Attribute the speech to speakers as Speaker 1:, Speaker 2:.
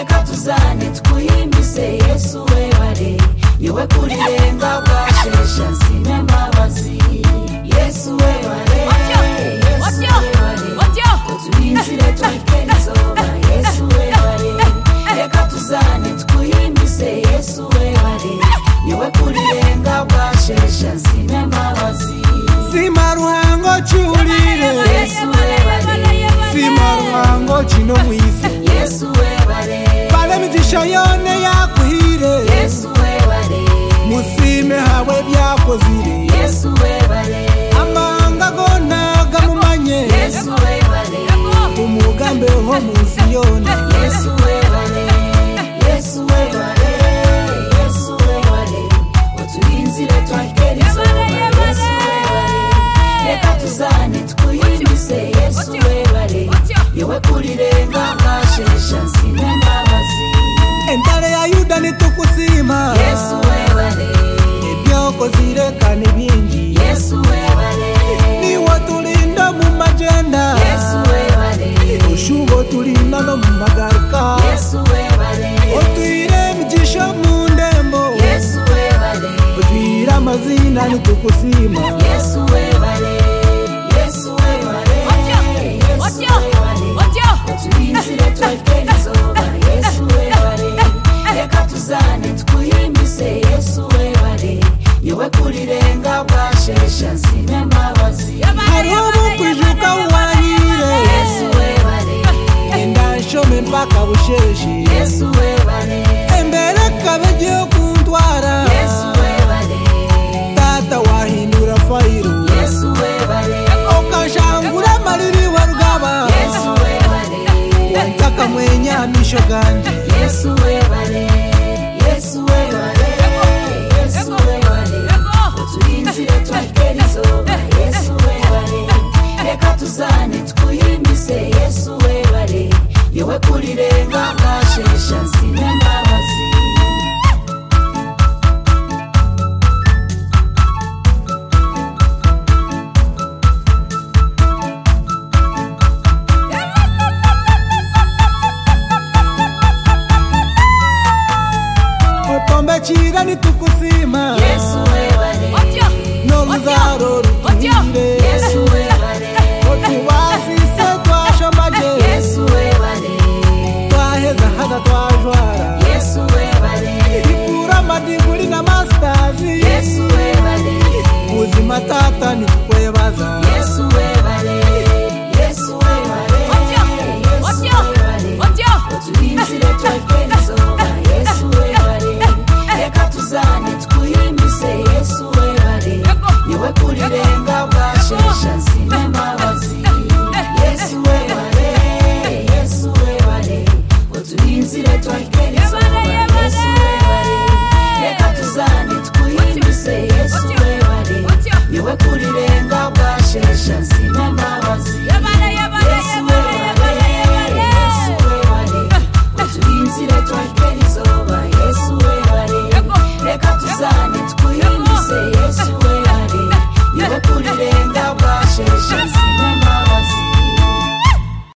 Speaker 1: reka tuzane twiyimbise Yesu webare yewe kurirenga bwashesha nsime mbabazi Yesu webare Yesu webare turinzire twikera izuba Yesu webare reka tuzane twiyimbise Yesu webare yewe kurirenga bwashesha nsime mbabazi
Speaker 2: sima ruhango cyurire
Speaker 1: Yesu webare
Speaker 2: sima ruhango kino mwisi
Speaker 1: Yesu webare
Speaker 2: bale migisha yone yakuhire
Speaker 1: Yesu webare
Speaker 2: musime hawe byakozire
Speaker 1: Yesu webare
Speaker 2: amanga gona gamumanye
Speaker 1: Yesu webare
Speaker 2: umugambe ho munsi yone
Speaker 1: Yesu webare Yesu webare Yesu webare oturinzire twakera izuba Yesu webare reka tuzane twiyimbise Yesu webare yewe kurirenga bwashesha nsime mbabazi
Speaker 2: entare ya Yuda nitukusima
Speaker 1: Yesu webare
Speaker 2: ebyokozire kane bingi
Speaker 1: Yesu webare
Speaker 2: niwo tulinda mu magenda
Speaker 1: Yesu webare
Speaker 2: ushubo tulinda no mu magarika
Speaker 1: Yesu webare
Speaker 2: otwire imigisha mu ndembo
Speaker 1: Yesu webare
Speaker 2: otwire amazina nitukusima
Speaker 1: Yesu webare Yesu webare Yesu webare turinzire twakera izuba Yesu webare reka tuzane twiyimbise Yesu webare yewe kurirenga bwashesha nsime mbabazi
Speaker 2: hari ubukwijuka wanyire
Speaker 1: Yesu webare
Speaker 2: enda nshome mpaka busheshe
Speaker 1: Yesu webare
Speaker 2: embere kabeje kuntwara
Speaker 1: Yesu webare
Speaker 2: tata wahindura fayiro
Speaker 1: Yesu webare
Speaker 2: okashangura mariri wa rugaba
Speaker 1: Yesu webare
Speaker 2: wantaka mwenya misho ganje
Speaker 1: Yesu webare Yesu webare Yesu webare turinzire twakera izuba Yesu webare reka tuzane twiyimbise Yesu webare yewe kurirenga bwashesha nsime mbabazi
Speaker 2: otombe chira nitukusima
Speaker 1: Yesu webare
Speaker 2: no luzaro